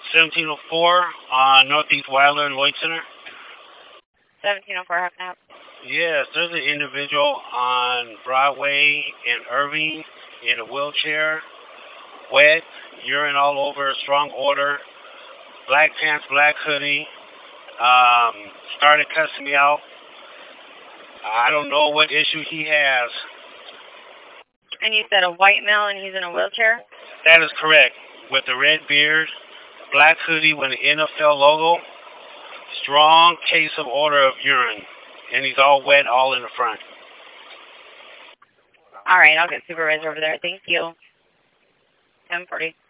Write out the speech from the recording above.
1704 on Northeast Wilder and Lloyd Center. 1704, how can I help? Yes, there's an individual on Broadway in Irving in a wheelchair, wet, urine all over, strong odor, black pants, black hoodie, started cussing me out. I don't know what issue he has. And you said a white male and he's in a wheelchair? That is correct. With a red beard, black hoodie with an NFL logo, strong case of odor of urine, and he's all wet all in the front. All right, I'll get supervisor over there. Thank you. 1040.